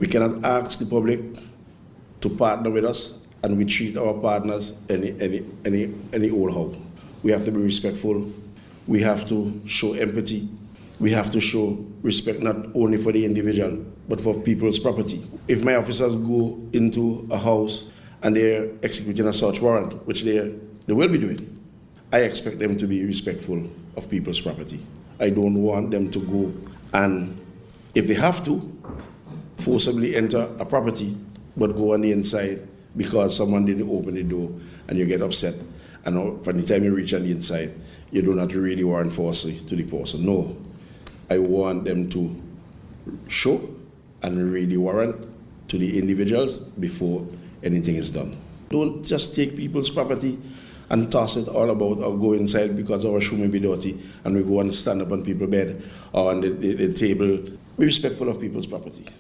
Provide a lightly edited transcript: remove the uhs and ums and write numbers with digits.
We cannot ask the public to partner with us, and we treat our partners any old how. We have to be respectful. We have to show empathy. We have to show respect not only for the individual, but for people's property. If my officers go into a house and they're executing a search warrant, which they will be doing, I expect them to be respectful of people's property. I don't want them to go and, if they have to, forcibly enter a property, but go on the inside because someone didn't open the door and you get upset. And from the time you reach on the inside, you do not really warrant force to the person. No. I want them to show and read the warrant to the individuals before anything is done. Don't just take people's property and toss it all about or go inside because our shoe may be dirty and we go and stand up on people's bed or on the table. Be respectful of people's property.